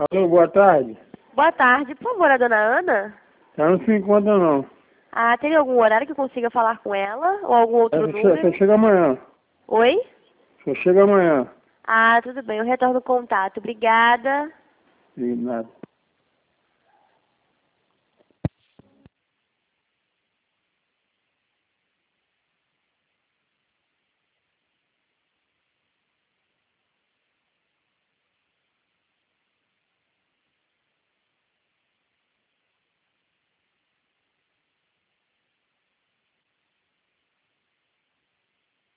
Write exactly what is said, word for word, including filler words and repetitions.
Alô, boa tarde. Boa tarde, por favor, a dona Ana? Ela não se encontra, não. Ah, tem algum horário que eu consiga falar com ela? Ou algum outro Ela che- número? Você chega amanhã. Oi? Você chega amanhã. Ah, tudo bem, eu retorno o contato. Obrigada. E nada.